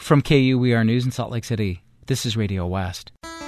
From KUER News in Salt Lake City, this is Radio West.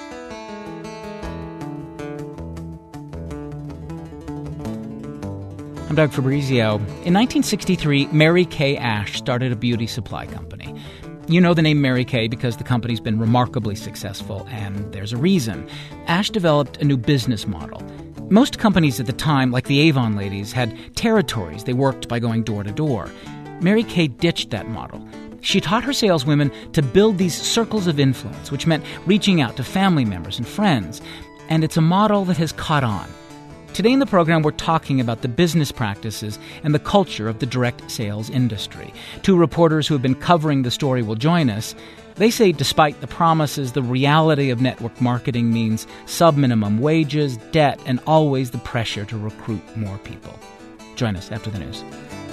I'm Doug Fabrizio. In 1963, Mary Kay Ash started a beauty supply company. You know the name Mary Kay because the company's been remarkably successful, and there's a reason. Ash developed a new business model. Most companies at the time, like the Avon ladies, had territories they worked by going door to door. Mary Kay ditched that model. She taught her saleswomen to build these circles of influence, which meant reaching out to family members and friends. And it's a model that has caught on. Today in the program, we're talking about the business practices and the culture of the direct sales industry. Two reporters who have been covering the story will join us. They say despite the promises, the reality of network marketing means sub-minimum wages, debt, and always the pressure to recruit more people. Join us after the news.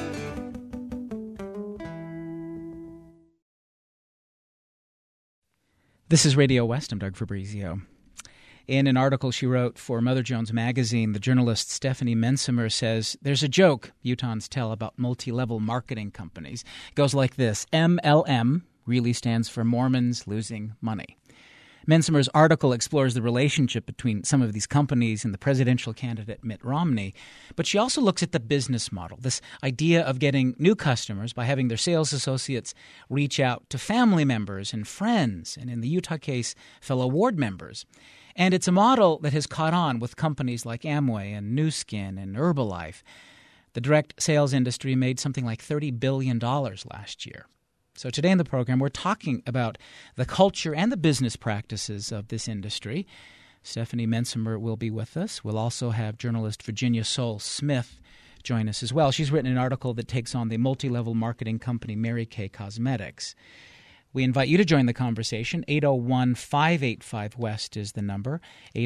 This is Radio West. I'm Doug Fabrizio. In an article she wrote for Mother Jones magazine, the journalist Stephanie Mensimer says, there's a joke Utahns tell about multi-level marketing companies. It goes like this: MLM really stands for Mormons losing money. Mensimer's article explores the relationship between some of these companies and the presidential candidate Mitt Romney, but she also looks at the business model, this idea of getting new customers by having their sales associates reach out to family members and friends, and in the Utah case, fellow ward members. And it's a model that has caught on with companies like Amway and Nu Skin and Herbalife. The direct sales industry made something like $30 billion last year. So today in the program, we're talking about the culture and the business practices of this industry. Stephanie Mensimer will be with us. We'll also have journalist Virginia Sowell-Smith join us as well. She's written an article that takes on the multi-level marketing company Mary Kay Cosmetics. We invite you to join the conversation. 801-585-WEST is the number,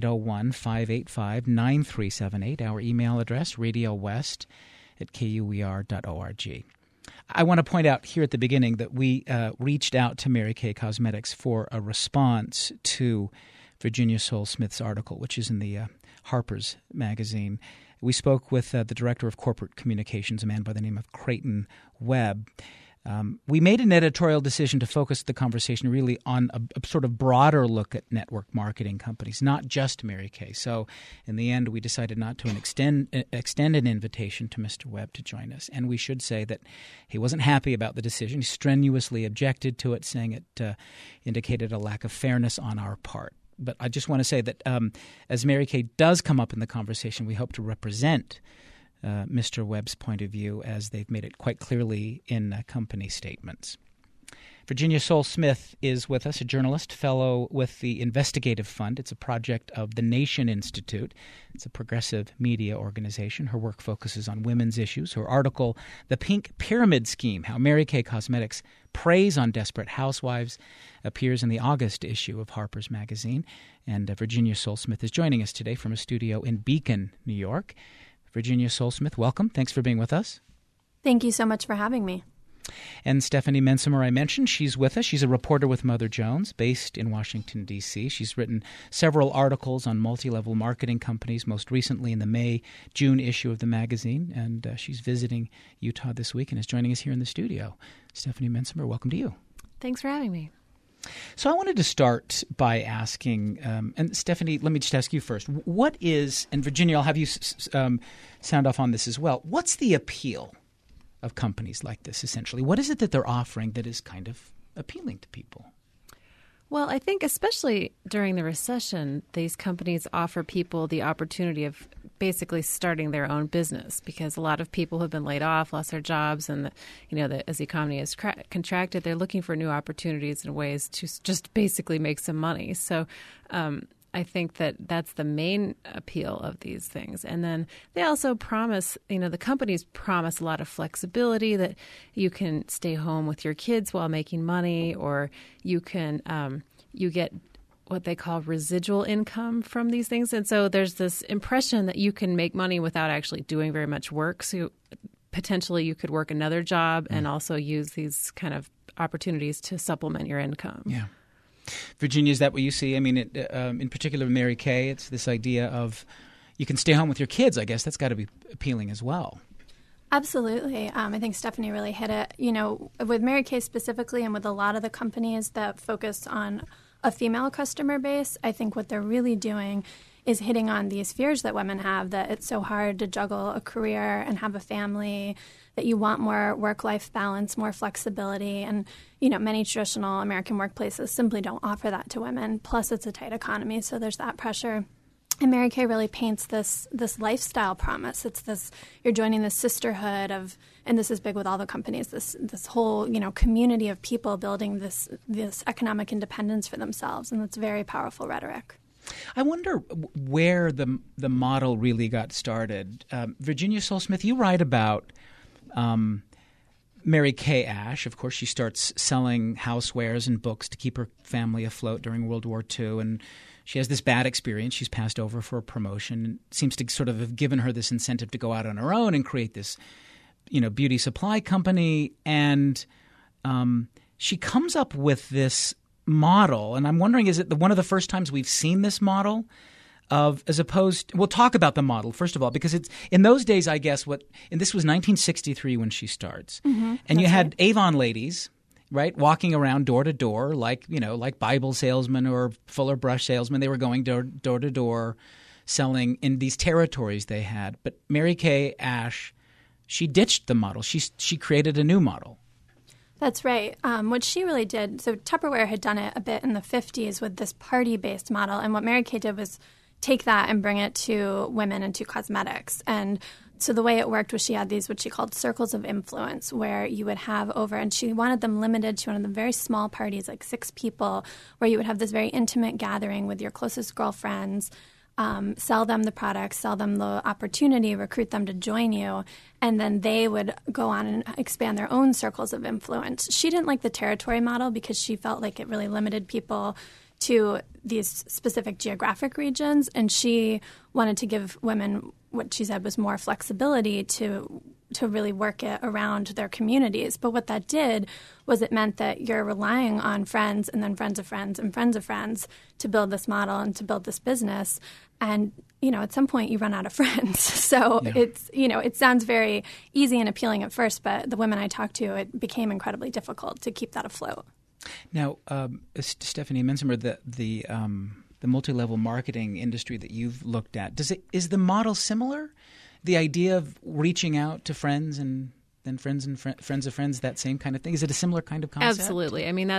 801-585-9378. Our email address, radiowest@kuer.org. I want to point out here at the beginning that we reached out to Mary Kay Cosmetics for a response to Virginia Sowell-Smith's article, which is in the Harper's magazine. We spoke with the director of corporate communications, a man by the name of Creighton Webb. We made an editorial decision to focus the conversation really on a sort of broader look at network marketing companies, not just Mary Kay. So in the end, we decided not to extend an invitation to Mr. Webb to join us. And we should say that he wasn't happy about the decision. He strenuously objected to it, saying it indicated a lack of fairness on our part. But I just want to say that as Mary Kay does come up in the conversation, we hope to represent Mr. Webb's point of view, as they've made it quite clearly in company statements. Virginia Sowell-Smith is with us, a journalist, fellow with the Investigative Fund. It's a project of the Nation Institute. It's a progressive media organization. Her work focuses on women's issues. Her article, The Pink Pyramid Scheme, How Mary Kay Cosmetics Preys on Desperate Housewives, appears in the August issue of Harper's Magazine. And Virginia Sowell-Smith is joining us today from a studio in Beacon, New York. Virginia Sowell-Smith, welcome. Thanks for being with us. Thank you so much for having me. And Stephanie Mensimer, I mentioned, she's with us. She's a reporter with Mother Jones, based in Washington, D.C. She's written several articles on multi-level marketing companies, most recently in the May-June issue of the magazine. And she's visiting Utah this week and is joining us here in the studio. Stephanie Mensimer, welcome to you. Thanks for having me. So I wanted to start by asking, and Stephanie, let me just ask you first, what is, and Virginia, I'll have you sound off on this as well, what's the appeal of companies like this, essentially? What is it that they're offering that is kind of appealing to people? Well, I think especially during the recession, these companies offer people the opportunity of basically starting their own business, because a lot of people have been laid off, lost their jobs, and as the economy has contracted, they're looking for new opportunities and ways to just basically make some money. So I think that that's the main appeal of these things. And then they also promise, the companies promise a lot of flexibility, that you can stay home with your kids while making money, or you can you get what they call residual income from these things. And so there's this impression that you can make money without actually doing very much work. So potentially you could work another job and also use these kind of opportunities to supplement your income. Yeah. Virginia, is that what you see? I mean, in particular, Mary Kay, it's this idea of you can stay home with your kids. I guess that's got to be appealing as well. Absolutely. I think Stephanie really hit it. You know, with Mary Kay specifically and with a lot of the companies that focus on a female customer base, I think what they're really doing is hitting on these fears that women have, that it's so hard to juggle a career and have a family, that you want more work-life balance, more flexibility. And, you know, many traditional American workplaces simply don't offer that to women. Plus, it's a tight economy, so there's that pressure. And Mary Kay really paints this lifestyle promise. It's this, you're joining this sisterhood of, and this is big with all the companies, this whole, you know, community of people building this economic independence for themselves. And that's very powerful rhetoric. I wonder where the model really got started. Virginia Sole-Smith, you write about Mary Kay Ash. Of course, she starts selling housewares and books to keep her family afloat during World War II, and she has this bad experience. She's passed over for a promotion. It seems to sort of have given her this incentive to go out on her own and create this, you know, beauty supply company. And she comes up with this model. And I'm wondering, is it one of the first times we've seen this model of, as opposed, we'll talk about the model, first of all, because it's in those days, I guess, and this was 1963 when she starts. Mm-hmm, and you had Avon ladies, right, walking around door to door like Bible salesmen or Fuller Brush salesmen. They were going door to door selling in these territories they had. But Mary Kay Ash, she ditched the model. She created a new model. That's right. What she really did, so Tupperware had done it a bit in the 50s with this party-based model. And what Mary Kay did was take that and bring it to women and to cosmetics. And so the way it worked was she had these, what she called circles of influence, where you would have over, and she wanted them limited to one of the very small parties, like 6 people, where you would have this very intimate gathering with your closest girlfriends, sell them the products, sell them the opportunity, recruit them to join you, and then they would go on and expand their own circles of influence. She didn't like the territory model because she felt like it really limited people to these specific geographic regions, and she wanted to give women what she said was more flexibility to really work it around their communities. But what that did was it meant that you're relying on friends and then friends of friends and friends of friends to build this model and to build this business. And, you know, at some point you run out of friends. So it's, you know, it sounds very easy and appealing at first, but the women I talked to, it became incredibly difficult to keep that afloat. Now, Stephanie Menzimer, the multi-level marketing industry that you've looked at, is the model similar? The idea of reaching out to friends and then friends of friends, that same kind of thing? Is it a similar kind of concept? Absolutely. I mean,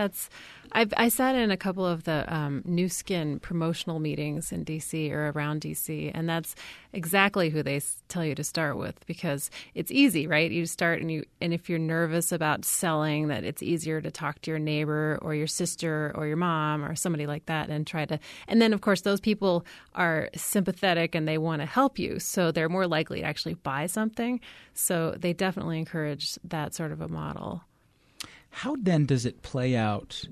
I sat in a couple of the New Skin promotional meetings in D.C. or around D.C., and that's exactly who they tell you to start with, because it's easy, right? You start and if you're nervous about selling, that it's easier to talk to your neighbor or your sister or your mom or somebody like that and and then of course those people are sympathetic and they want to help you, so they're more likely to actually buy something. So they definitely encourage that sort of a model. How then does it play out?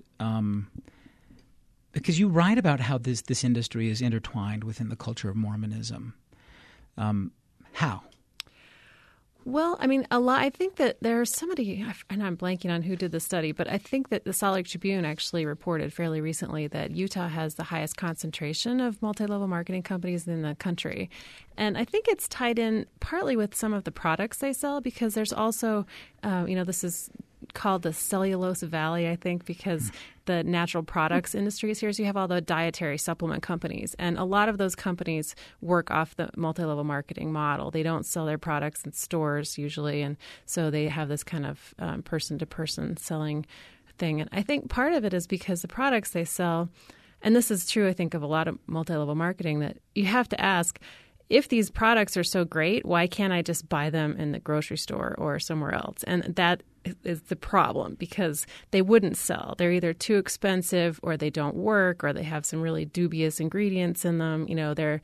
Because you write about how this industry is intertwined within the culture of Mormonism. How? Well, I mean, I think that there's somebody, and I'm blanking on who did the study, but I think that the Salt Lake Tribune actually reported fairly recently that Utah has the highest concentration of multi-level marketing companies in the country. And I think it's tied in partly with some of the products they sell, because there's also, this is called the Cellulose Valley, I think, because the natural products industry is here. So you have all the dietary supplement companies, and a lot of those companies work off the multi-level marketing model. They don't sell their products in stores usually, and so they have this kind of person-to-person selling thing. And I think part of it is because the products they sell, and this is true, I think, of a lot of multi-level marketing, that you have to ask, if these products are so great, why can't I just buy them in the grocery store or somewhere else? And that is the problem, because they wouldn't sell. They're either too expensive, or they don't work, or they have some really dubious ingredients in them. You know, they're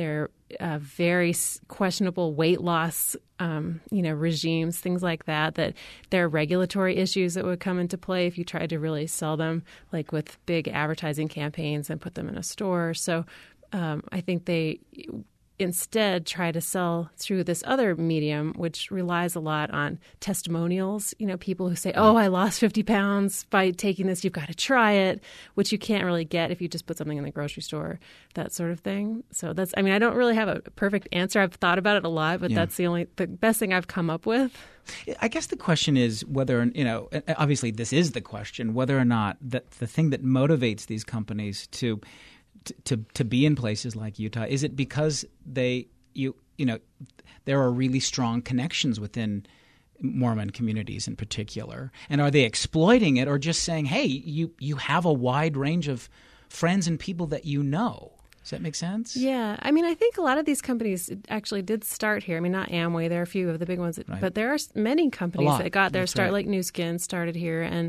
very questionable weight loss, regimes, things like that. That there are regulatory issues that would come into play if you tried to really sell them, like with big advertising campaigns and put them in a store. So I think instead try to sell through this other medium, which relies a lot on testimonials. People who say, oh, I lost 50 pounds by taking this. You've got to try it, which you can't really get if you just put something in the grocery store, that sort of thing. So I don't really have a perfect answer. I've thought about it a lot, but that's the best thing I've come up with. I guess the question is whether, obviously this is the question, whether or not that the thing that motivates these companies to be in places like Utah, is it because there are really strong connections within Mormon communities in particular, and are they exploiting it or just saying, hey, you have a wide range of friends and people that you know? Does that make sense? Yeah. I think a lot of these companies actually did start here. Not Amway. There are a few of the big ones, but there are many companies that got their start, like New Skin started here, and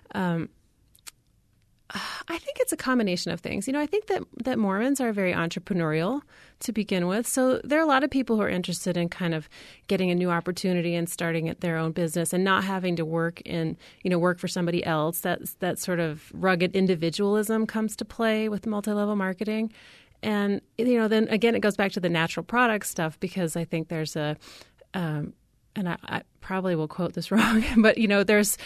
I think it's a combination of things. I think that Mormons are very entrepreneurial to begin with. So there are a lot of people who are interested in kind of getting a new opportunity and starting their own business and not having to work for somebody else. That sort of rugged individualism comes to play with multi-level marketing. And, then again, it goes back to the natural product stuff, because I think there's and I probably will quote this wrong, but, there's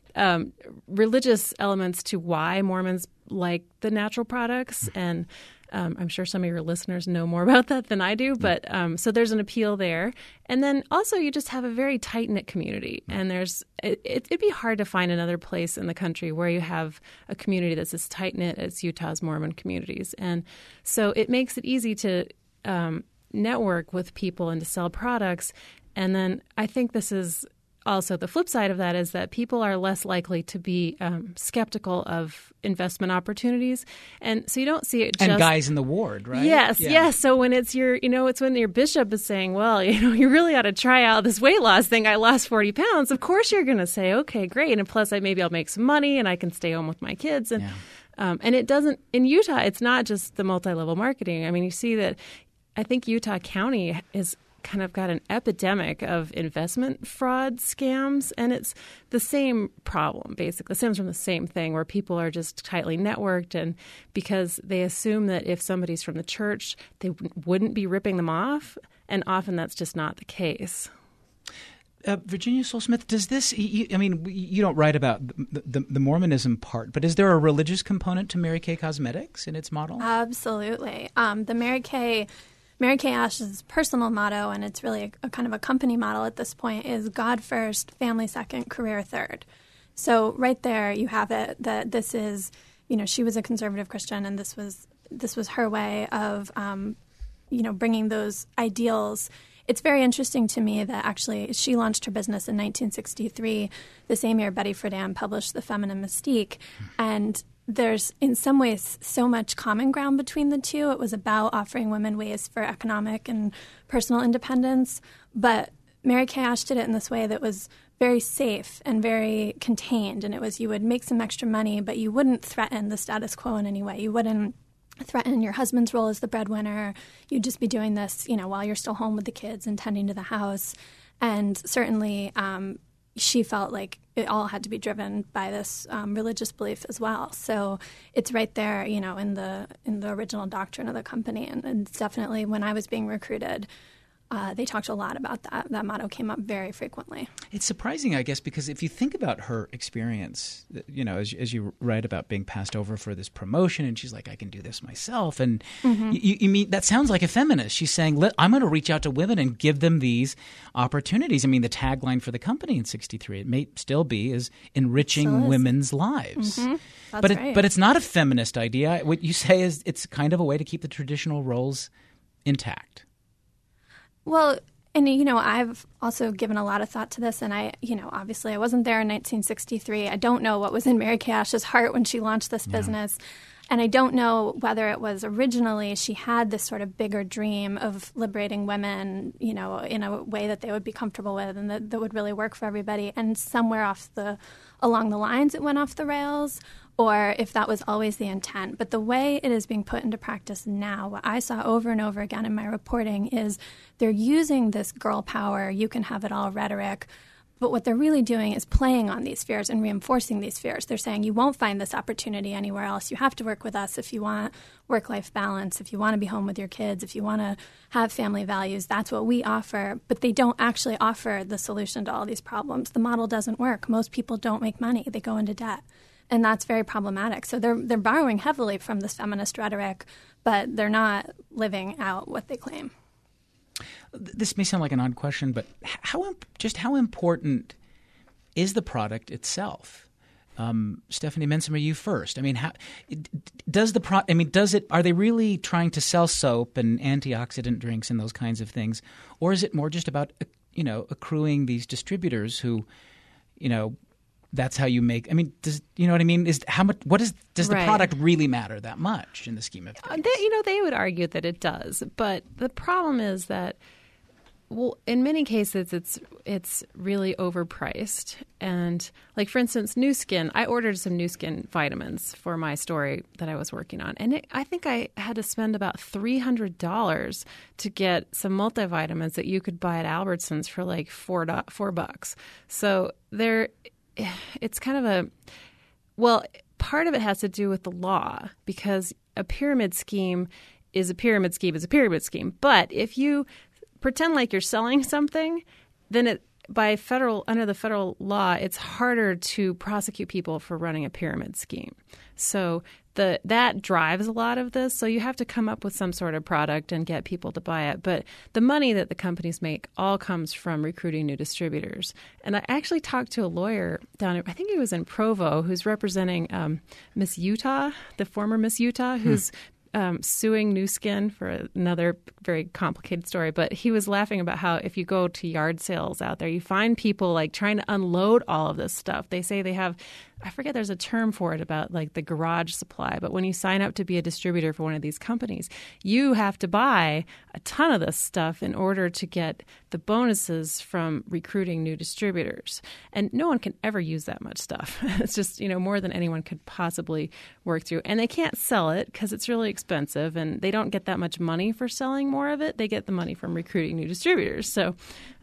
religious elements to why Mormons like the natural products. And I'm sure some of your listeners know more about that than I do. But so there's an appeal there. And then also you just have a very tight-knit community. And it'd be hard to find another place in the country where you have a community that's as tight-knit as Utah's Mormon communities. And so it makes it easy to network with people and to sell products. And then I think this is also the flip side of that, is that people are less likely to be skeptical of investment opportunities. And so you don't see it just... And guys in the ward, right? Yes, yes. So when it's it's when your bishop is saying, well, you really ought to try out this weight loss thing. I lost 40 pounds. Of course you're going to say, okay, great. And plus maybe I'll make some money and I can stay home with my kids. And and it doesn't... In Utah, it's not just the multi-level marketing. You see that I think Utah County is kind of got an epidemic of investment fraud scams, and it's the same problem, basically. It stems from the same thing, where people are just tightly networked, and because they assume that if somebody's from the church, they wouldn't be ripping them off, and often that's just not the case. Virginia Sole-Smith, does this? You don't write about the Mormonism part, but is there a religious component to Mary Kay Cosmetics in its model? Absolutely. The Mary Kay Ash's personal motto, and it's really a kind of a company model at this point, is God first, family second, career third. So right there you have it, that this is, she was a conservative Christian, and this was her way of, bringing those ideals. It's very interesting to me that actually she launched her business in 1963, the same year Betty Friedan published The Feminine Mystique, and there's in some ways so much common ground between the two. It was about offering women ways for economic and personal independence. But Mary Kay Ash did it in this way that was very safe and very contained. And it was, you would make some extra money, but you wouldn't threaten the status quo in any way. You wouldn't threaten your husband's role as the breadwinner. You'd just be doing this, while you're still home with the kids and tending to the house. And certainly she felt like it all had to be driven by this religious belief as well. So it's right there, in the original doctrine of the company. And it's definitely, when I was being recruited, they talked a lot about that. That motto came up very frequently. It's surprising, I guess, because if you think about her experience, as you write about being passed over for this promotion, and she's like, I can do this myself. And you mean, that sounds like a feminist. She's saying, I'm going to reach out to women and give them these opportunities. The tagline for the company in 1963, it may still be, is enriching women's lives. Mm-hmm. But it's not a feminist idea. What you say is it's kind of a way to keep the traditional roles intact. Well, and, I've also given a lot of thought to this, and obviously I wasn't there in 1963. I don't know what was in Mary Kay Ash's heart when she launched this business. And I don't know whether it was originally she had this sort of bigger dream of liberating women, in a way that they would be comfortable with and that would really work for everybody. And somewhere along the lines it went off the rails, or if that was always the intent. But the way it is being put into practice now, what I saw over and over again in my reporting is they're using this girl power, you can have it all rhetoric, But what they're really doing is playing on these fears and reinforcing these fears. They're saying you won't find this opportunity anywhere else. You have to work with us if you want work-life balance, if you want to be home with your kids, if you want to have family values. That's what we offer. But they don't actually offer the solution to all these problems. The model doesn't work. Most people don't make money. They go into debt. And that's very problematic. So they're borrowing heavily from this feminist rhetoric, but they're not living out what they claim. This may sound like an odd question, but how important is the product itself? Stephanie Mensimer, you first. I mean, are they really trying to sell soap and antioxidant drinks and those kinds of things, or is it more just about accruing these distributors who, that's how you make? I mean, does you know what I mean? Does the product really matter that much in the scheme of things? They would argue that it does, but the problem is that, well, in many cases, it's really overpriced. And like, for instance, Nu Skin, I ordered some Nu Skin vitamins for my story that I was working on. And I think I had to spend about $300 to get some multivitamins that you could buy at Albertsons for like $4. So it's kind of part of it has to do with the law, because a pyramid scheme is a pyramid scheme is a pyramid scheme. But if you pretend like you're selling something, then under the federal law, it's harder to prosecute people for running a pyramid scheme. So that drives a lot of this. So you have to come up with some sort of product and get people to buy it. But the money that the companies make all comes from recruiting new distributors. And I actually talked to a lawyer I think he was in Provo, who's representing Miss Utah, the former Miss Utah, who's suing Nu Skin for another very complicated story. But he was laughing about how if you go to yard sales out there, you find people like trying to unload all of this stuff. They say they have, I forget, there's a term for it about like the garage supply. But when you sign up to be a distributor for one of these companies, you have to buy a ton of this stuff in order to get the bonuses from recruiting new distributors. And no one can ever use that much stuff. It's just, more than anyone could possibly work through. And they can't sell it because it's really expensive, and they don't get that much money for selling more of it. They get the money from recruiting new distributors. So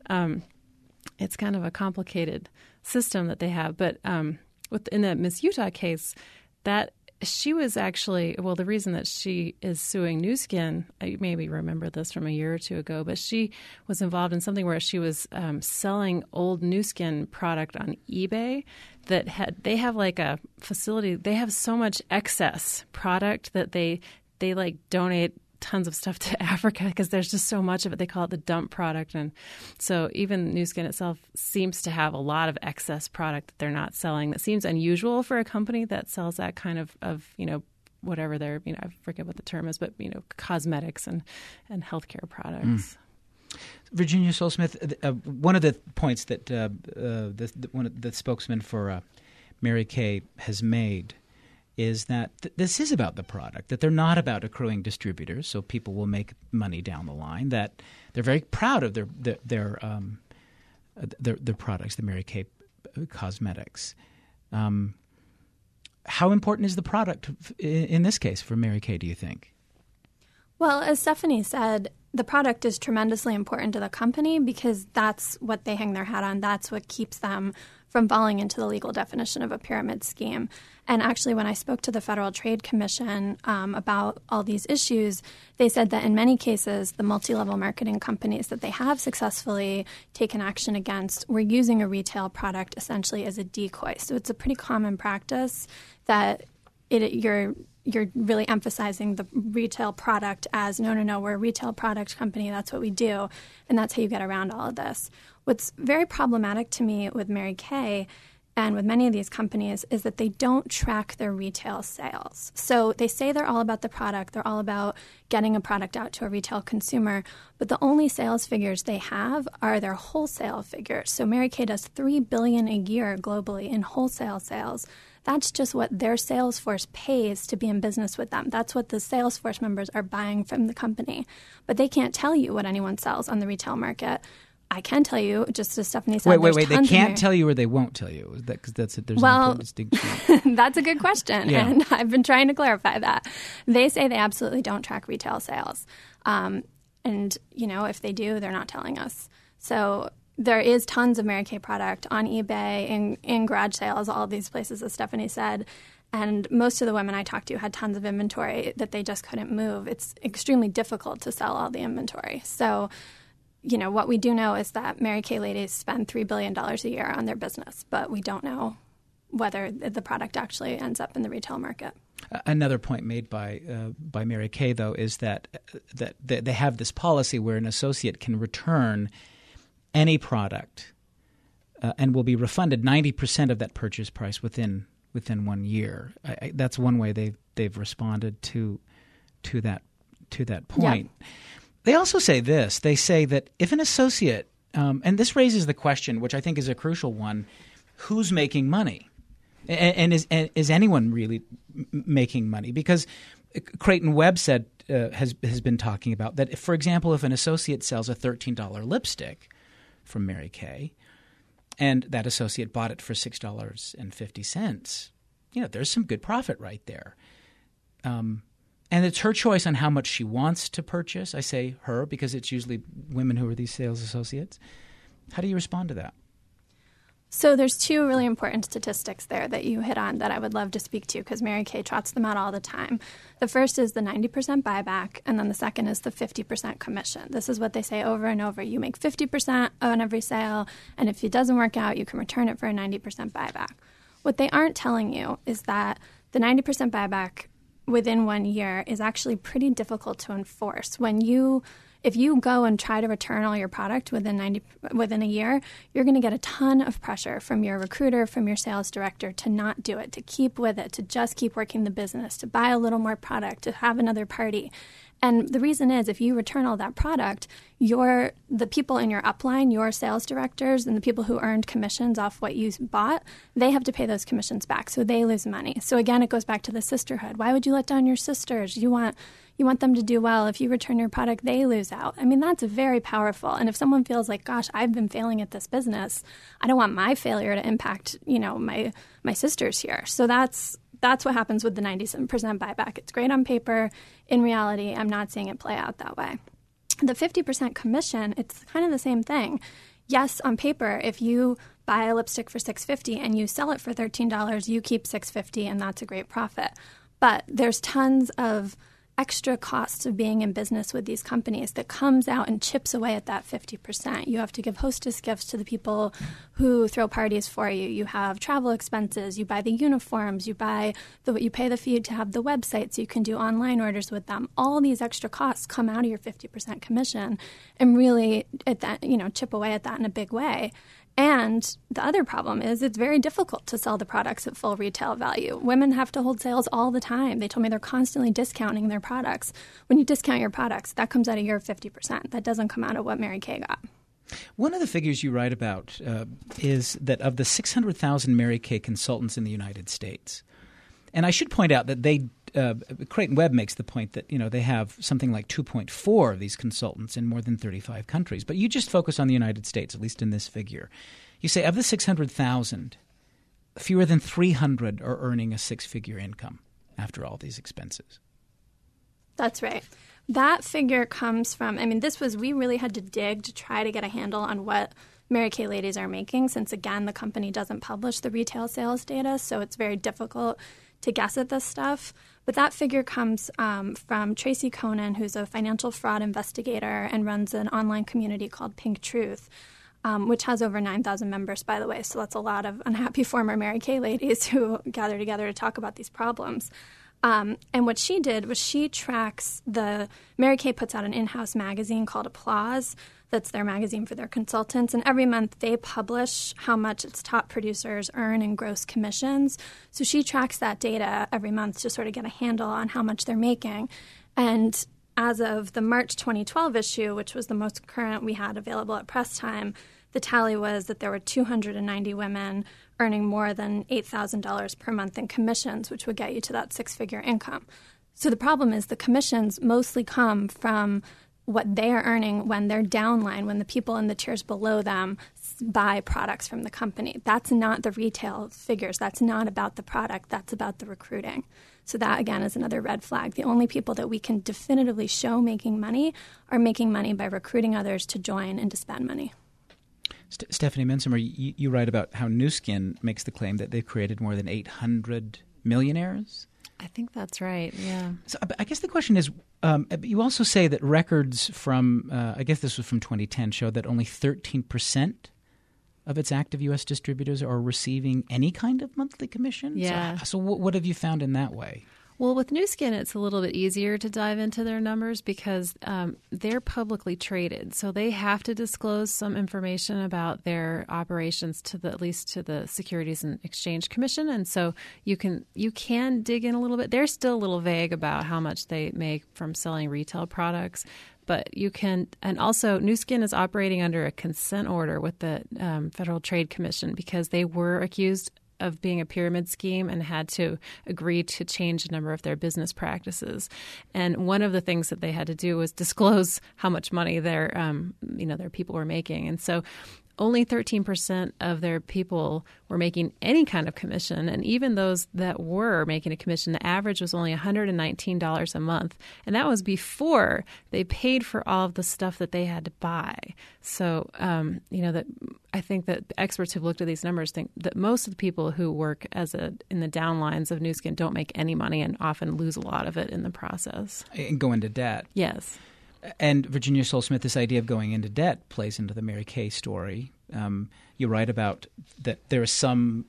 it's kind of a complicated system that they have. But in the Miss Utah case, that she was actually, the reason that she is suing Nu Skin, I maybe remember this from a year or two ago, but she was involved in something where she was selling old Nu Skin product on eBay they have like a facility, they have so much excess product that they like donate tons of stuff to Africa because there's just so much of it. They call it the dump product. And so even Nu Skin itself seems to have a lot of excess product that they're not selling. That seems unusual for a company that sells that kind of whatever their, I forget what the term is, but, cosmetics and healthcare products. Virginia Sole-Smith, one of the points that one of the spokesman for Mary Kay has made is that this is about the product, that they're not about accruing distributors, so people will make money down the line, that they're very proud of their products, the Mary Kay cosmetics. How important is the product in this case for Mary Kay, do you think? Well, as Stephanie said, the product is tremendously important to the company because that's what they hang their hat on. That's what keeps them from falling into the legal definition of a pyramid scheme. And actually, when I spoke to the Federal Trade Commission about all these issues, they said that in many cases, the multi-level marketing companies that they have successfully taken action against were using a retail product essentially as a decoy. So it's a pretty common practice that you're really emphasizing the retail product as, no, we're a retail product company. That's what we do. And that's how you get around all of this. What's very problematic to me with Mary Kay and with many of these companies is that they don't track their retail sales. So they say they're all about the product. They're all about getting a product out to a retail consumer. But the only sales figures they have are their wholesale figures. So Mary Kay does $3 billion a year globally in wholesale sales. That's just what their sales force pays to be in business with them. That's what the sales force members are buying from the company. But they can't tell you what anyone sells on the retail market. I can tell you, just as Stephanie said. Wait. They can't tell you or they won't tell you? Because there's an important distinction. That's a good question, yeah. And I've been trying to clarify that. They say they absolutely don't track retail sales. And, if they do, they're not telling us. So there is tons of Mary Kay product on eBay, in garage sales, all of these places, as Stephanie said. And most of the women I talked to had tons of inventory that they just couldn't move. It's extremely difficult to sell all the inventory. So, what we do know is that Mary Kay ladies spend $3 billion a year on their business, but we don't know whether the product actually ends up in the retail market. Another point made by Mary Kay, though, is that they have this policy where an associate can return any product and will be refunded 90% of that purchase price within 1 year. That's one way they've responded to that point. Yeah. They also say this. They say that if an associate, and this raises the question, which I think is a crucial one, who's making money? And is anyone really making money? Because Creighton Webb has been talking about that, for example, if an associate sells a $13 lipstick from Mary Kay, and that associate bought it for $6.50, there's some good profit right there. And it's her choice on how much she wants to purchase. I say her because it's usually women who are these sales associates. How do you respond to that? So there's two really important statistics there that you hit on that I would love to speak to because Mary Kay trots them out all the time. The first is the 90% buyback, and then the second is the 50% commission. This is what they say over and over. You make 50% on every sale, and if it doesn't work out, you can return it for a 90% buyback. What they aren't telling you is that the 90% buyback within 1 year is actually pretty difficult to enforce. If you go and try to return all your product within a year, you're going to get a ton of pressure from your recruiter, from your sales director to not do it, to keep with it, to just keep working the business, to buy a little more product, to have another party. And the reason is if you return all that product, the people in your upline, your sales directors, and the people who earned commissions off what you bought, they have to pay those commissions back. So they lose money. So again, it goes back to the sisterhood. Why would you let down your sisters? You want them to do well. If you return your product, they lose out. I mean, that's very powerful. And if someone feels like, gosh, I've been failing at this business, I don't want my failure to impact, my sisters here. So that's what happens with the 90% buyback. It's great on paper. In reality, I'm not seeing it play out that way. The 50% commission, it's kind of the same thing. Yes, on paper, if you buy a lipstick for $6.50 and you sell it for $13, you keep $6.50, and that's a great profit. But there's tons of extra costs of being in business with these companies that comes out and chips away at that 50%. You have to give hostess gifts to the people who throw parties for you. You have travel expenses. You buy the uniforms. You pay the fee to have the website so you can do online orders with them. All these extra costs come out of your 50% commission and really chip away at that in a big way. And the other problem is it's very difficult to sell the products at full retail value. Women have to hold sales all the time. They told me they're constantly discounting their products. When you discount your products, that comes out of your 50%. That doesn't come out of what Mary Kay got. One of the figures you write about is that of the 600,000 Mary Kay consultants in the United States, and I should point out that Creighton Webb makes the point that they have something like 2.4 of these consultants in more than 35 countries. But you just focus on the United States, at least in this figure. You say of the 600,000, fewer than 300 are earning a six-figure income after all these expenses. That's right. That figure comes from, we really had to dig to try to get a handle on what Mary Kay ladies are making since, again, the company doesn't publish the retail sales data, so it's very difficult to guess at this stuff. But that figure comes from Tracy Conan, who's a financial fraud investigator and runs an online community called Pink Truth, which has over 9,000 members, by the way. So that's a lot of unhappy former Mary Kay ladies who gather together to talk about these problems. And what she did was she tracks Mary Kay puts out an in-house magazine called Applause. That's their magazine for their consultants. And every month they publish how much its top producers earn in gross commissions. So she tracks that data every month to sort of get a handle on how much they're making. And as of the March 2012 issue, which was the most current we had available at press time, the tally was that there were 290 women earning more than $8,000 per month in commissions, which would get you to that six-figure income. So the problem is the commissions mostly come from what they are earning when they're downline, when the people in the tiers below them buy products from the company. That's not the retail figures. That's not about the product. That's about the recruiting. So that, again, is another red flag. The only people that we can definitively show making money are making money by recruiting others to join and to spend money. Stephanie Minsimer, you write about how Nu Skin makes the claim that they've created more than 800 millionaires. I think that's right, yeah. So I guess the question is, you also say that records from, I guess this was from 2010, show that only 13% of its active U.S. distributors are receiving any kind of monthly commission? Yeah. So what have you found in that way? Well, with Nu Skin, it's a little bit easier to dive into their numbers because they're publicly traded. So they have to disclose some information about their operations at least to the Securities and Exchange Commission. And so you can dig in a little bit. They're still a little vague about how much they make from selling retail products. But you can, and also Nu Skin is operating under a consent order with the Federal Trade Commission because they were accused of being a pyramid scheme and had to agree to change a number of their business practices. And one of the things that they had to do was disclose how much money their people were making. And so only 13% of their people were making any kind of commission. And even those that were making a commission, the average was only $119 a month. And that was before they paid for all of the stuff that they had to buy. So, that I think that experts who've looked at these numbers think that most of the people who work in the downlines of Nu Skin don't make any money and often lose a lot of it in the process. And go into debt. Yes. And Virginia Sole-Smith, this idea of going into debt plays into the Mary Kay story. You write about that there is some,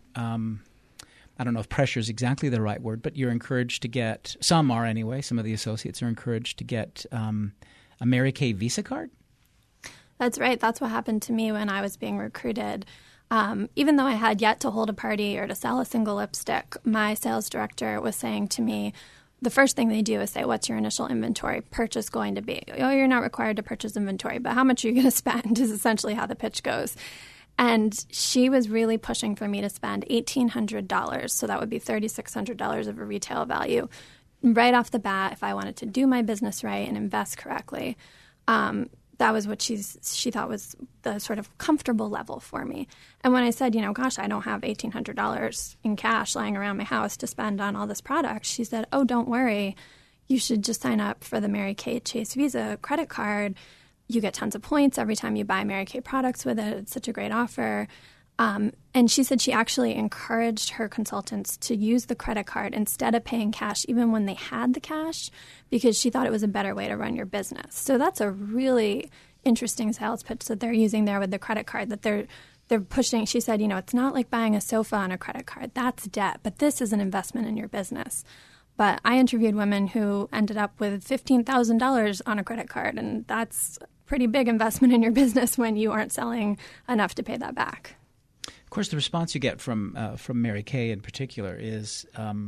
I don't know if pressure is exactly the right word, but you're encouraged to get, some are anyway, some of the associates are encouraged to get a Mary Kay Visa card? That's right. That's what happened to me when I was being recruited. Even though I had yet to hold a party or to sell a single lipstick, my sales director was saying to me, the first thing they do is say, what's your initial inventory purchase going to be? Oh, you're not required to purchase inventory, but how much are you going to spend is essentially how the pitch goes. And she was really pushing for me to spend $1,800. So that would be $3,600 of a retail value right off the bat if I wanted to do my business right and invest correctly. That was what she thought was the sort of comfortable level for me. And when I said, gosh, I don't have $1,800 in cash lying around my house to spend on all this product, she said, oh, don't worry. You should just sign up for the Mary Kay Chase Visa credit card. You get tons of points every time you buy Mary Kay products with it. It's such a great offer. And she said she actually encouraged her consultants to use the credit card instead of paying cash, even when they had the cash, because she thought it was a better way to run your business. So that's a really interesting sales pitch that they're using there with the credit card, that they're pushing. She said, it's not like buying a sofa on a credit card. That's debt, but this is an investment in your business. But I interviewed women who ended up with $15,000 on a credit card, and that's a pretty big investment in your business when you aren't selling enough to pay that back. Of course, the response you get from Mary Kay in particular is,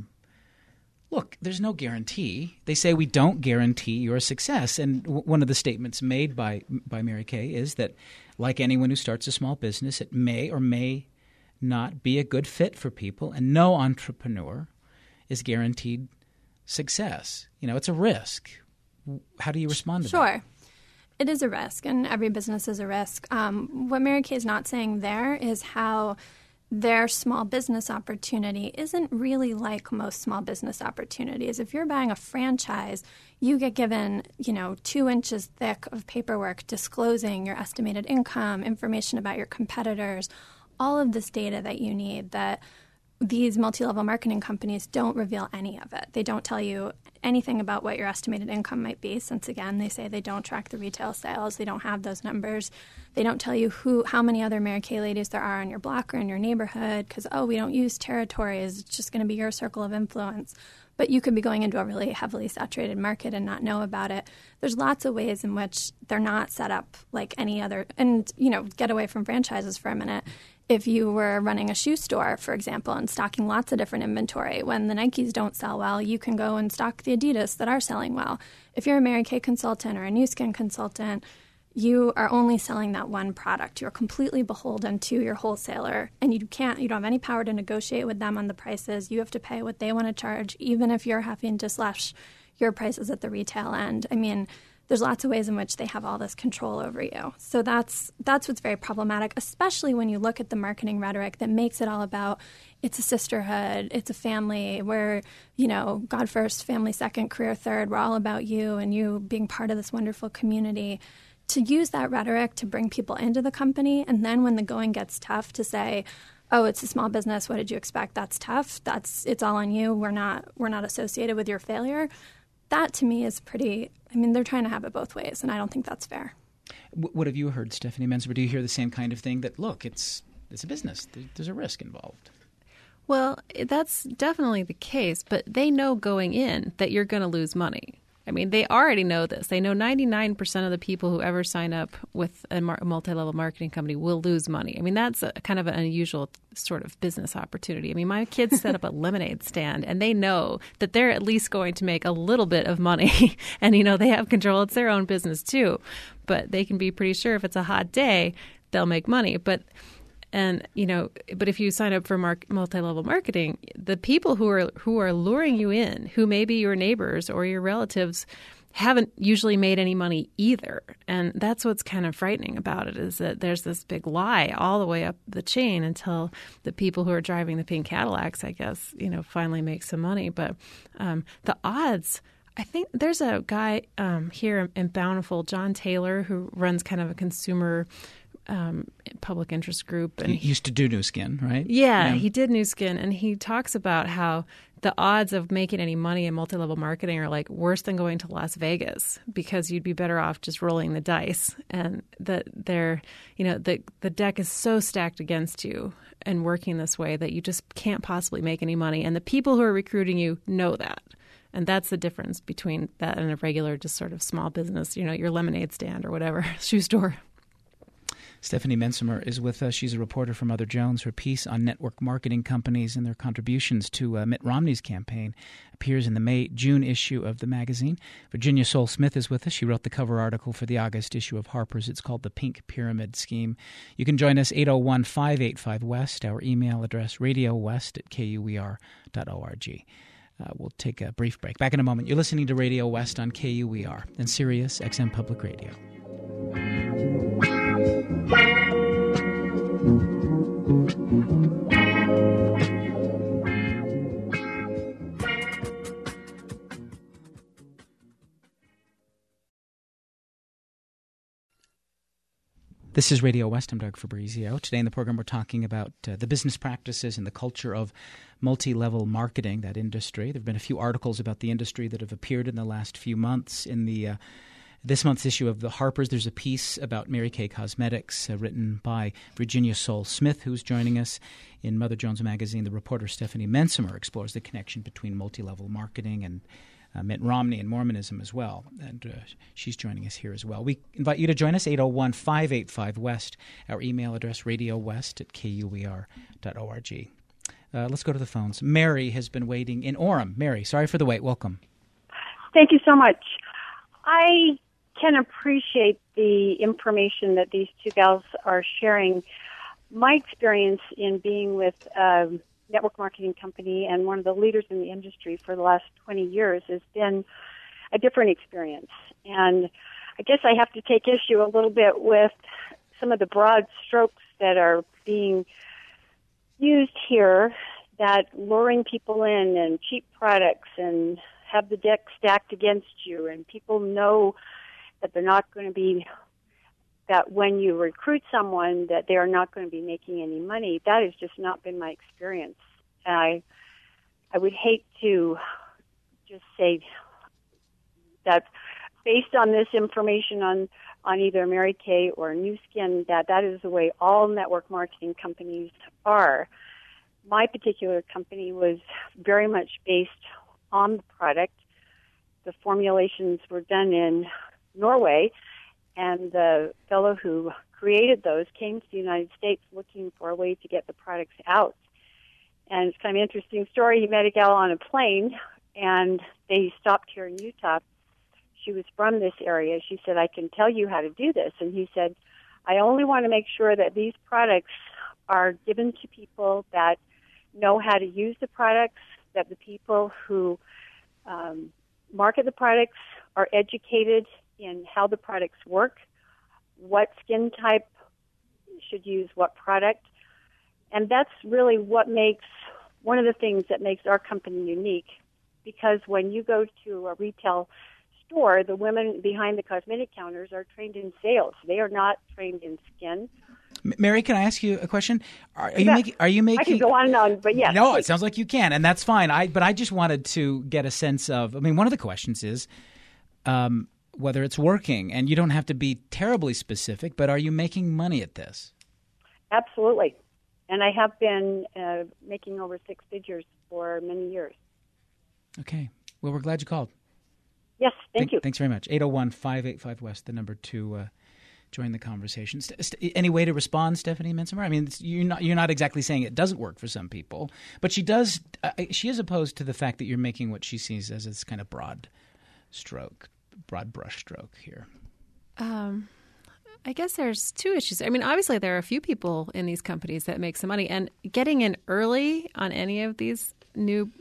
look, there's no guarantee. They say we don't guarantee your success. And one of the statements made by Mary Kay is that, like anyone who starts a small business, it may or may not be a good fit for people, and no entrepreneur is guaranteed success. It's a risk. How do you respond to that? Sure. It is a risk, and every business is a risk. What Mary Kay is not saying there is how their small business opportunity isn't really like most small business opportunities. If you're buying a franchise, you get given, 2 inches thick of paperwork disclosing your estimated income, information about your competitors, all of this data that you need that these multi-level marketing companies don't reveal any of it. They don't tell you anything about what your estimated income might be, since, again, they say they don't track the retail sales. They don't have those numbers. They don't tell you how many other Mary Kay ladies there are in your block or in your neighborhood because, we don't use territories. It's just going to be your circle of influence. But you could be going into a really heavily saturated market and not know about it. There's lots of ways in which they're not set up like any other. And, get away from franchises for a minute. If you were running a shoe store, for example, and stocking lots of different inventory, when the Nikes don't sell well, you can go and stock the Adidas that are selling well. If you're a Mary Kay consultant or a Nu Skin consultant, you are only selling that one product. You're completely beholden to your wholesaler, and you don't have any power to negotiate with them on the prices. You have to pay what they want to charge, even if you're having to slash your prices at the retail end. I mean, there's lots of ways in which they have all this control over you. So that's what's very problematic, especially when you look at the marketing rhetoric that makes it all about it's a sisterhood, it's a family, where, God first, family second, career third, we're all about you and you being part of this wonderful community. to use that rhetoric to bring people into the company, and then when the going gets tough to say, oh, it's a small business, what did you expect? That's tough. It's all on you. We're not associated with your failure. That to me is pretty, they're trying to have it both ways, and I don't think that's fair. What have you heard, Stephanie Mensimer? Do you hear the same kind of thing that, look, it's a business. There's a risk involved? Well, that's definitely the case, but they know going in that you're going to lose money. They already know this. They know 99% of the people who ever sign up with a multi-level marketing company will lose money. That's a kind of an unusual sort of business opportunity. My kids set up a lemonade stand, and they know that they're at least going to make a little bit of money. And, they have control. It's their own business, too. But they can be pretty sure if it's a hot day, they'll make money. But if you sign up for multi-level marketing, the people who are luring you in, who may be your neighbors or your relatives, haven't usually made any money either. And that's what's kind of frightening about it, is that there's this big lie all the way up the chain until the people who are driving the pink Cadillacs, I guess, finally make some money. But the odds, I think there's a guy here in Bountiful, John Taylor, who runs kind of a consumer public interest group. And he used to do Nu Skin, right? Yeah, he did Nu Skin, and he talks about how the odds of making any money in multi-level marketing are like worse than going to Las Vegas, because you'd be better off just rolling the dice, and that the deck is so stacked against you and working this way that you just can't possibly make any money. And the people who are recruiting you know that. And that's the difference between that and a regular just sort of small business, your lemonade stand or whatever, shoe store. Stephanie Mensimer is with us. She's a reporter for Mother Jones. Her piece on network marketing companies and their contributions to Mitt Romney's campaign appears in the May-June issue of the magazine. Virginia Sole-Smith is with us. She wrote the cover article for the August issue of Harper's. It's called The Pink Pyramid Scheme. You can join us 801-585-WEST, our email address radiowest@kuer.org. We'll take a brief break. Back in a moment. You're listening to Radio West on KUER and Sirius XM Public Radio. This is Radio West. I'm Doug Fabrizio. Today in the program we're talking about the business practices and the culture of multi-level marketing, that industry. There have been a few articles about the industry that have appeared in the last few months. In the this month's issue of the Harper's, there's a piece about Mary Kay Cosmetics written by Virginia Sole-Smith, who's joining us. In Mother Jones Magazine, the reporter Stephanie Mensimer explores the connection between multi-level marketing and Mitt Romney and Mormonism as well. And she's joining us here as well. We invite you to join us, 801-585-WEST, our email address, radiowest@kuer.org. Let's go to the phones. Mary has been waiting in Orem. Mary, sorry for the wait. Welcome. Thank you so much. I can appreciate the information that these two gals are sharing. My experience in being with network marketing company and one of the leaders in the industry for the last 20 years has been a different experience. And I guess I have to take issue a little bit with some of the broad strokes that are being used here, that luring people in and cheap products and have the deck stacked against you, and people know that they're not going to be, that when you recruit someone that they are not going to be making any money. That has just not been my experience. I would hate to just say that based on this information on either Mary Kay or Nu Skin, that is the way all network marketing companies are. My particular company was very much based on the product. The formulations were done in Norway, and the fellow who created those came to the United States looking for a way to get the products out. And it's kind of an interesting story. He met a gal on a plane, and they stopped here in Utah. She was from this area. She said, I can tell you how to do this. And he said, I only want to make sure that these products are given to people that know how to use the products, that the people who market the products are educated in how the products work, what skin type should use what product. And that's really what makes, one of the things that makes our company unique, because when you go to a retail store, the women behind the cosmetic counters are trained in sales. They are not trained in skin. Mary, can I ask you a question? Are you making? I can go on and on, but yes. No, it sounds like you can, and that's fine. But I just wanted to get a sense of. I mean, one of the questions is whether it's working, and you don't have to be terribly specific. But are you making money at this? Absolutely, and I have been making over six figures for many years. Okay. Well, we're glad you called. Yes, thank you. Thanks very much. 801-585-WEST, the number to join the conversation. Any way to respond, Stephanie Minsimer? I mean, you're not exactly saying it doesn't work for some people, but she does. She is opposed to the fact that you're making what she sees as this kind of broad brush stroke here. I guess there's two issues. I mean, obviously there are a few people in these companies that make some money, and getting in early on any of these a new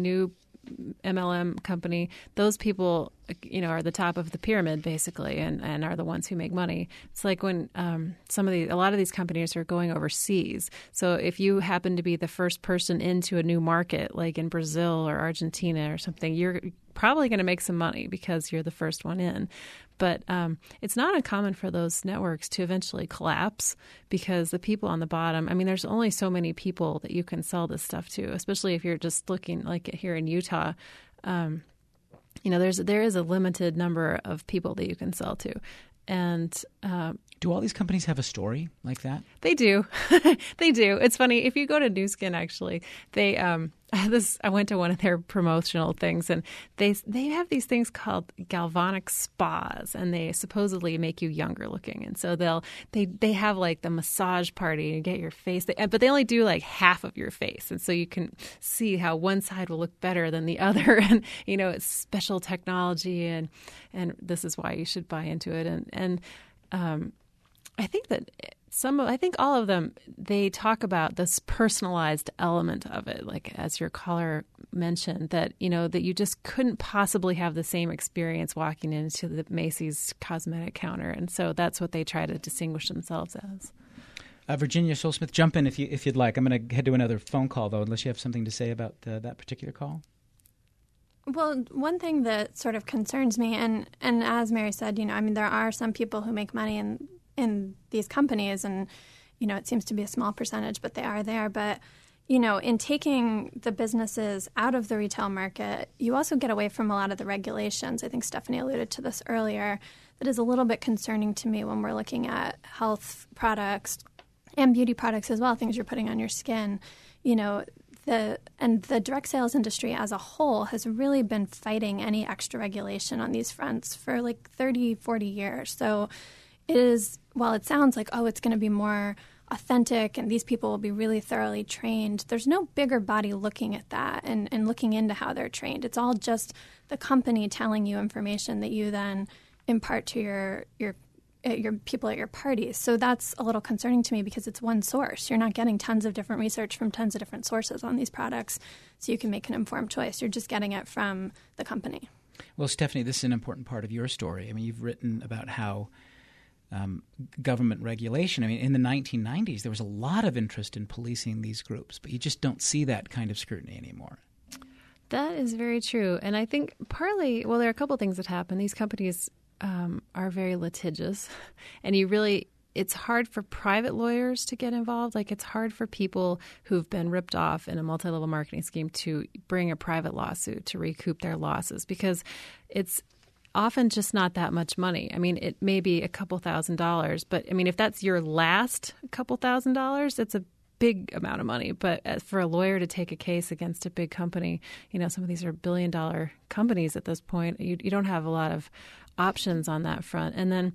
MLM company, those people, are the top of the pyramid basically, and are the ones who make money. It's like when a lot of these companies are going overseas. So if you happen to be the first person into a new market, like in Brazil or Argentina or something, you're probably going to make some money because you're the first one in. But it's not uncommon for those networks to eventually collapse because the people on the bottom, I mean, there's only so many people that you can sell this stuff to, especially if you're just looking like here in Utah. There is a limited number of people that you can sell to. And do all these companies have a story like that? They do. They do. It's funny. If you go to Nu Skin, actually, they I went to one of their promotional things, and they have these things called galvanic spas, and they supposedly make you younger looking. And so they have like the massage party and get your face, but they only do like half of your face, and so you can see how one side will look better than the other. And it's special technology, and this is why you should buy into it. And I think that I think all of them, they talk about this personalized element of it, like as your caller mentioned, that that you just couldn't possibly have the same experience walking into the Macy's cosmetic counter, and so that's what they try to distinguish themselves as. Virginia Soulsmith, jump in if you'd like. I'm going to head to another phone call though, unless you have something to say about that particular call. Well, one thing that sort of concerns me, and as Mary said, there are some people who make money in these companies, and it seems to be a small percentage, but they are there. But in taking the businesses out of the retail market, you also get away from a lot of the regulations. I think Stephanie alluded to this earlier. That is a little bit concerning to me when we're looking at health products and beauty products as well, things you're putting on your skin. The direct sales industry as a whole has really been fighting any extra regulation on these fronts for like 30, 40 years. So it is, while it sounds like, it's going to be more authentic and these people will be really thoroughly trained, there's no bigger body looking at that and looking into how they're trained. It's all just the company telling you information that you then impart to your people at your parties. So that's a little concerning to me because it's one source. You're not getting tons of different research from tons of different sources on these products so you can make an informed choice. You're just getting it from the company. Well, Stephanie, this is an important part of your story. I mean, you've written about how government regulation, in the 1990s, there was a lot of interest in policing these groups, but you just don't see that kind of scrutiny anymore. That is very true. And I think partly, there are a couple of things that happen. These companies are very litigious, and it's hard for private lawyers to get involved. Like, it's hard for people who've been ripped off in a multi-level marketing scheme to bring a private lawsuit to recoup their losses because it's often just not that much money. It may be a couple $1,000s, but if that's your last couple $1,000s, it's a big amount of money. But for a lawyer to take a case against a big company, some of these are billion-dollar companies at this point. You don't have a lot of options on that front. And then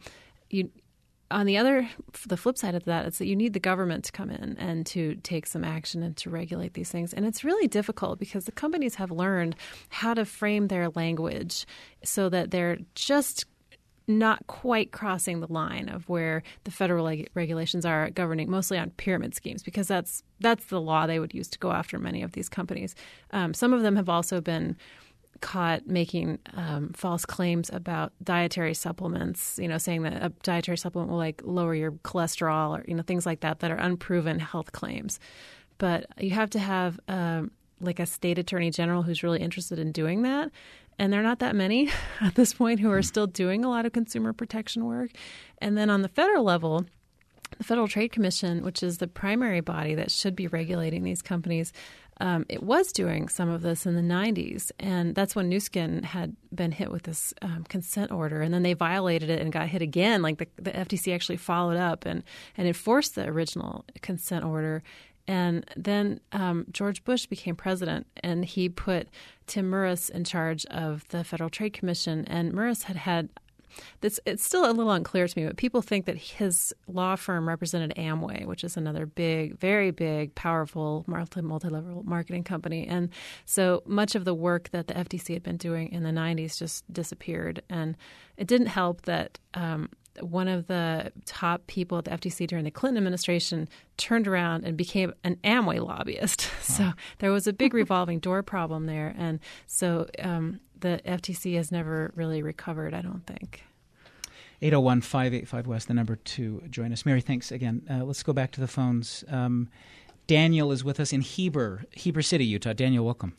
the flip side of that is that you need the government to come in and to take some action and to regulate these things. And it's really difficult because the companies have learned how to frame their language so that they're just not quite crossing the line of where the federal regulations are governing, mostly on pyramid schemes, because that's the law they would use to go after many of these companies. Some of them have also been caught making false claims about dietary supplements, saying that a dietary supplement will lower your cholesterol or, things like that are unproven health claims. But you have to have a state attorney general who's really interested in doing that. And there are not that many at this point who are still doing a lot of consumer protection work. And then on the federal level, the Federal Trade Commission, which is the primary body that should be regulating these companies, it was doing some of this in the 90s. And that's when Nu Skin had been hit with this consent order. And then they violated it and got hit again. Like the FTC actually followed up and enforced the original consent order. And then George Bush became president, and he put Tim Murris in charge of the Federal Trade Commission. And Murris had this. It's still a little unclear to me, but people think that his law firm represented Amway, which is another big, very big, powerful, multi-level marketing company. And so much of the work that the FTC had been doing in the 90s just disappeared. And it didn't help that one of the top people at the FTC during the Clinton administration turned around and became an Amway lobbyist. So there was a big revolving door problem there. And so the FTC has never really recovered, I don't think. 801-585-WEST, the number to join us. Mary, thanks again. Let's go back to the phones. Daniel is with us in Heber City, Utah. Daniel, welcome.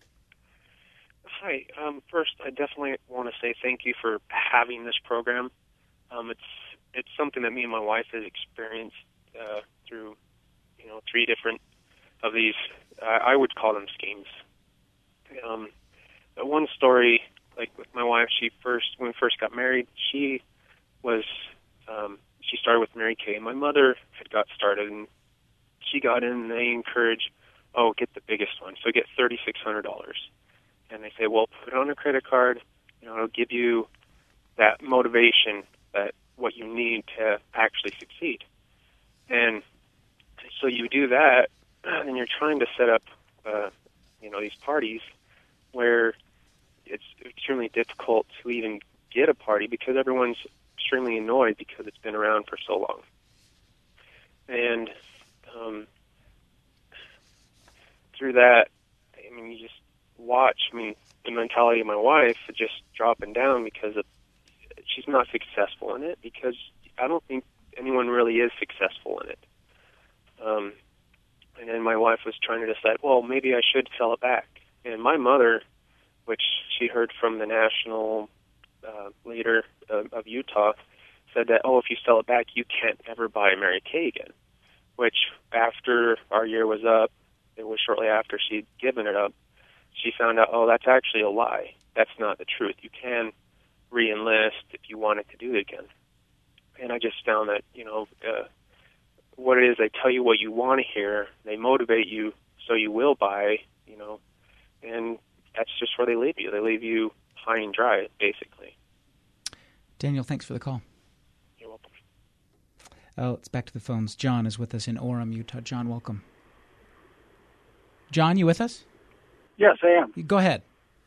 Hi. First, I definitely want to say thank you for having this program. It's something that me and my wife has experienced through, 3 different of these. I would call them schemes. One story, like with my wife, when we first got married, she started with Mary Kay. My mother had got started, and she got in, and they encourage, get the biggest one. So get $3,600, and they say, well, put it on a credit card. It'll give you that motivation, that what you need to actually succeed. And so you do that, and you're trying to set up, these parties where it's extremely difficult to even get a party because everyone's extremely annoyed because it's been around for so long. And through that, you just watch, the mentality of my wife just dropping down because she's not successful in it, because I don't think anyone really is successful in it. And then my wife was trying to decide, well, maybe I should sell it back. And my mother, which she heard from the national leader of Utah, said that, if you sell it back, you can't ever buy a Mary Kay again. Which, after our year was up, it was shortly after she'd given it up, she found out, that's actually a lie. That's not the truth. You can re-enlist if you wanted to do it again. And I just found that, what it is, they tell you what you want to hear, they motivate you so you will buy, and that's just where they leave you. They leave you high and dry, basically. Daniel, thanks for the call. You're welcome. It's back to the phones. John is with us in Orem, Utah. John, welcome. John, you with us? Yes, I am. Go ahead.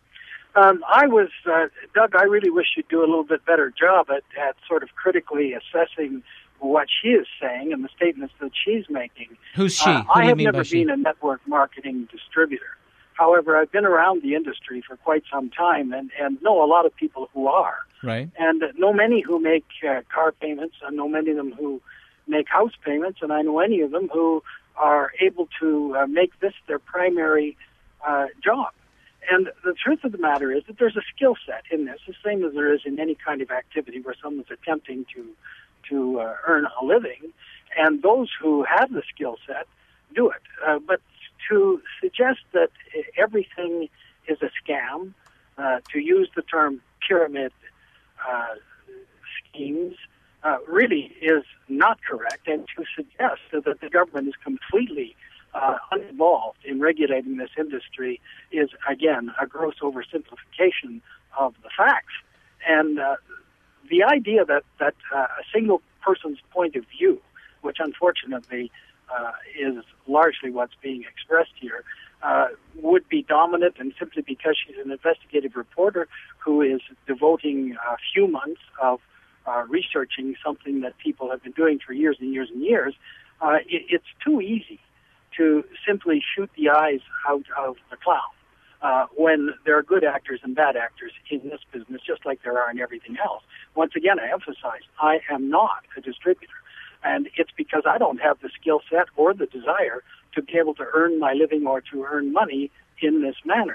Doug, I really wish you'd do a little bit better job at sort of critically assessing what she is saying and the statements that she's making. Who's she? I have never been a network marketing distributor. However, I've been around the industry for quite some time and know a lot of people who are. Right. And know many who make car payments. I know many of them who make house payments, and I know any of them who are able to make this their primary job. And the truth of the matter is that there's a skill set in this, the same as there is in any kind of activity where someone's attempting to earn a living. And those who have the skill set do it. But to suggest that everything is a scam, to use the term pyramid schemes, really is not correct. And to suggest that the government is completely uninvolved in regulating this industry is, again, a gross oversimplification of the facts. And the idea that a single person's point of view, which unfortunately is largely what's being expressed here, would be dominant, and simply because she's an investigative reporter who is devoting a few months of researching something that people have been doing for years and years and years, it's too easy to simply shoot the eyes out of the clown when there are good actors and bad actors in this business, just like there are in everything else. Once again, I emphasize, I am not a distributor. And it's because I don't have the skill set or the desire to be able to earn my living or to earn money in this manner.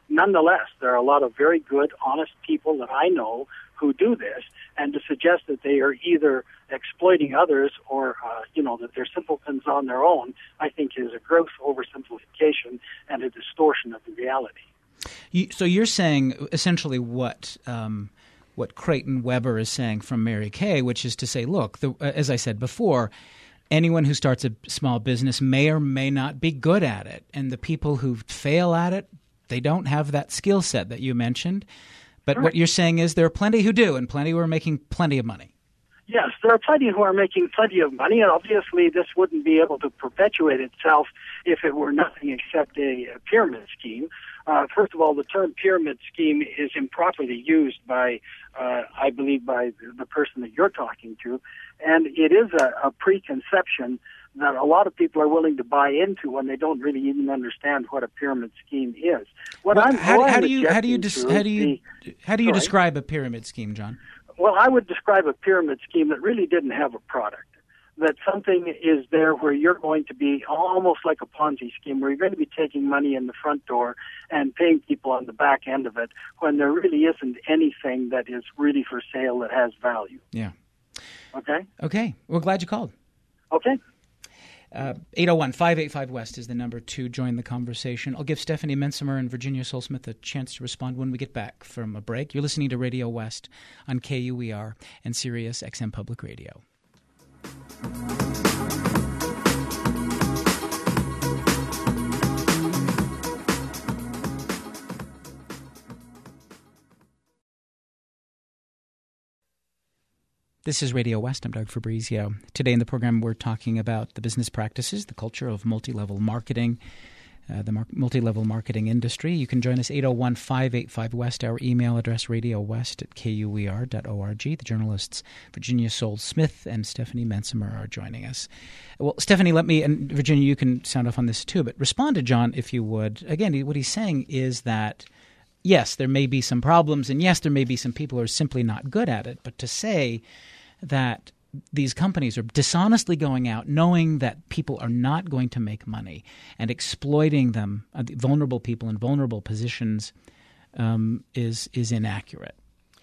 nonetheless, there are a lot of very good, honest people that I know who do this, and to suggest that they are either exploiting others or, that they're simpletons on their own, I think is a gross oversimplification and a distortion of the reality. So you're saying essentially what Creighton Weber is saying from Mary Kay, which is to say, look, as I said before, anyone who starts a small business may or may not be good at it, and the people who fail at it, they don't have that skill set that you mentioned. But what you're saying is there are plenty who do, and plenty who are making plenty of money. Yes, there are plenty who are making plenty of money, and obviously this wouldn't be able to perpetuate itself if it were nothing except a pyramid scheme. First of all, the term pyramid scheme is improperly used by, I believe, by the person that you're talking to, and it is a preconception that a lot of people are willing to buy into when they don't really even understand what a pyramid scheme is. How do you describe a pyramid scheme, John? Well, I would describe a pyramid scheme that really didn't have a product. That something is there where you're going to be almost like a Ponzi scheme, where you're going to be taking money in the front door and paying people on the back end of it when there really isn't anything that is really for sale that has value. Yeah. Okay? We're glad you called. Okay. 801-585-WEST is the number to join the conversation. I'll give Stephanie Mensimer and Virginia Sole-Smith a chance to respond when we get back from a break. You're listening to Radio West on KUER and Sirius XM Public Radio. This is Radio West. I'm Doug Fabrizio. Today in the program, we're talking about the business practices, the culture of multi-level marketing, the multi-level marketing industry. You can join us 801-585-WEST, our email address, radiowest@kuer.org. The journalists Virginia Sole-Smith and Stephanie Mensimer are joining us. Well, Stephanie, and Virginia, you can sound off on this too, but respond to John if you would. Again, what he's saying is that, yes, there may be some problems, and yes, there may be some people who are simply not good at it, but to say that these companies are dishonestly going out knowing that people are not going to make money and exploiting them, vulnerable people in vulnerable positions, is inaccurate.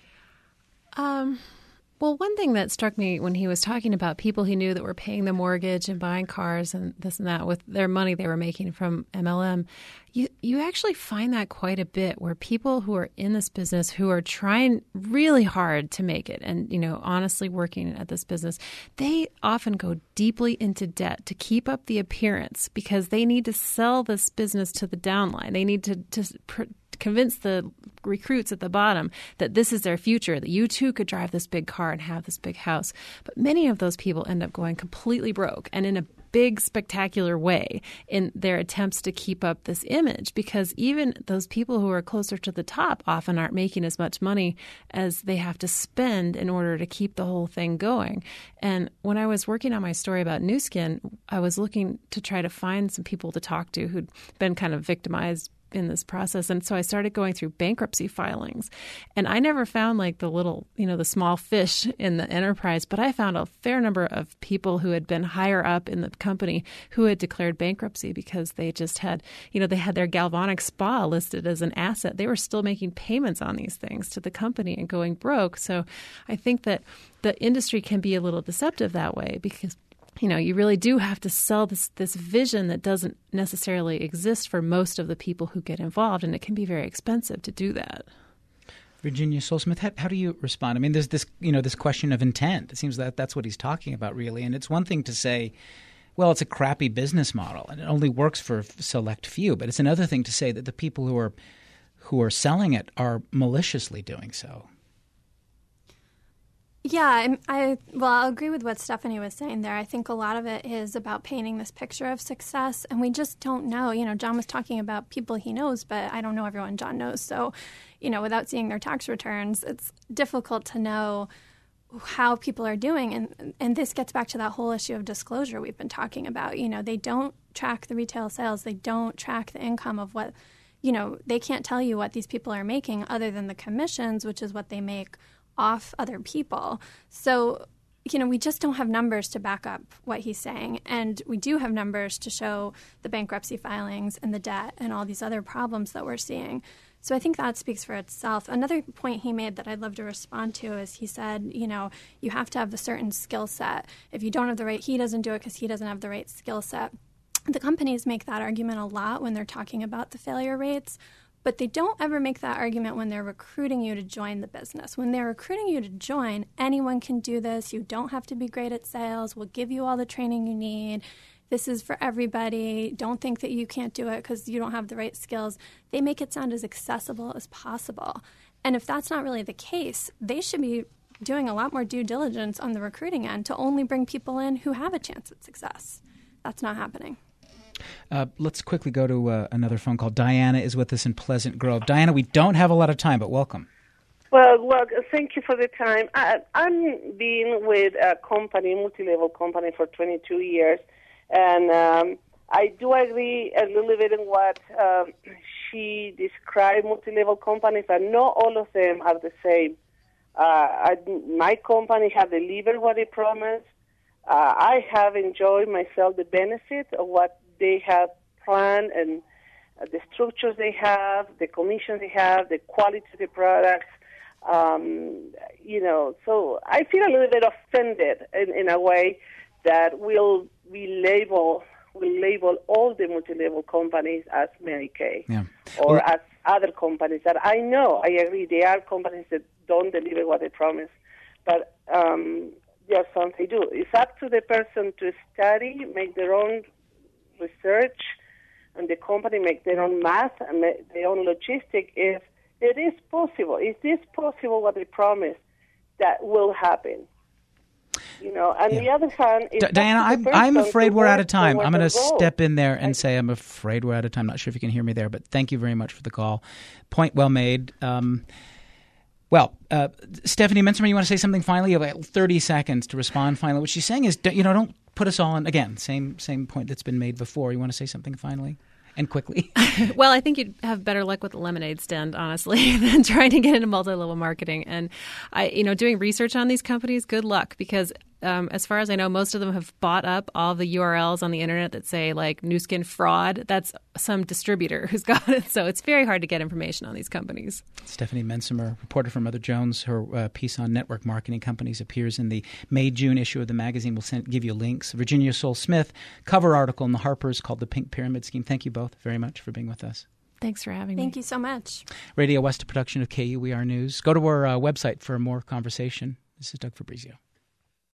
Well, one thing that struck me when he was talking about people he knew that were paying the mortgage and buying cars and this and that with their money they were making from MLM, you actually find that quite a bit, where people who are in this business who are trying really hard to make it and, honestly working at this business, they often go deeply into debt to keep up the appearance because they need to sell this business to the downline. They need to convince the recruits at the bottom that this is their future, that you too could drive this big car and have this big house. But many of those people end up going completely broke, and in a big, spectacular way, in their attempts to keep up this image, because even those people who are closer to the top often aren't making as much money as they have to spend in order to keep the whole thing going. And when I was working on my story about Nu Skin, I was looking to try to find some people to talk to who'd been kind of victimized in this process. And so I started going through bankruptcy filings, and I never found like the little, the small fish in the enterprise, but I found a fair number of people who had been higher up in the company who had declared bankruptcy because they just had, they had their Galvanic spa listed as an asset. They were still making payments on these things to the company and going broke. So I think that the industry can be a little deceptive that way because you really do have to sell this vision that doesn't necessarily exist for most of the people who get involved, and it can be very expensive to do that. Virginia Sole-Smith, how do you respond? I mean, there's this, this question of intent. It seems that that's what he's talking about, really. And it's one thing to say, well, it's a crappy business model and it only works for a select few. But it's another thing to say that the people who are selling it are maliciously doing so. Yeah, I'll agree with what Stephanie was saying there. I think a lot of it is about painting this picture of success, and we just don't know. John was talking about people he knows, but I don't know everyone John knows. So, without seeing their tax returns, it's difficult to know how people are doing. And this gets back to that whole issue of disclosure we've been talking about. They don't track the retail sales. They don't track the income of what, they can't tell you what these people are making other than the commissions, which is what they make off other people. So, we just don't have numbers to back up what he's saying. And we do have numbers to show the bankruptcy filings and the debt and all these other problems that we're seeing. So I think that speaks for itself. Another point he made that I'd love to respond to is he said, you have to have a certain skill set. If you don't have the right, he doesn't do it because he doesn't have the right skill set. The companies make that argument a lot when they're talking about the failure rates, but they don't ever make that argument when they're recruiting you to join the business. When they're recruiting you to join, anyone can do this. You don't have to be great at sales. We'll give you all the training you need. This is for everybody. Don't think that you can't do it because you don't have the right skills. They make it sound as accessible as possible. And if that's not really the case, they should be doing a lot more due diligence on the recruiting end to only bring people in who have a chance at success. That's not happening. Let's quickly go to another phone call. Diana is with us in Pleasant Grove. Diana, we don't have a lot of time, but welcome. Well, thank you for the time. I'm been with a company, multi-level company, for 22 years, and I do agree a little bit in what she described multi-level companies, and not all of them are the same. My company have delivered what they promised. I have enjoyed myself the benefit of what they have planned and the structures they have, the commissions they have, the quality of the products. So I feel a little bit offended in a way that we'll label all the multi-level companies as Mary Kay, or as other companies that I agree, they are companies that don't deliver what they promise. But there are some they do. It's up to the person to study, make their own research, and the company make their own math and make their own logistic. If it is possible, is this possible what they promise, that will happen. And the other hand, Diana, I'm afraid we're out of time. I'm going to step in there and say I'm afraid we're out of time. Not sure if you can hear me there, but thank you very much for the call. Point well made. Stephanie Mintzmer, you want to say something finally? You have 30 seconds to respond finally. What she's saying is, don't put us all in, again, same point that's been made before. You want to say something finally and quickly? Well, I think you'd have better luck with the lemonade stand, honestly, than trying to get into multi-level marketing. And doing research on these companies, good luck, because as far as I know, most of them have bought up all the URLs on the internet that say like Nu Skin fraud. That's some distributor who's got it. So it's very hard to get information on these companies. Stephanie Mintzmer, reporter for Mother Jones. Her piece on network marketing companies appears in the May-June issue of the magazine. We'll give you links. Virginia Sole-Smith, cover article in the Harper's called The Pink Pyramid Scheme. Thank you both very much for being with us. Thanks for having me. Thank you so much. Radio West, a production of KUER News. Go to our website for more conversation. This is Doug Fabrizio.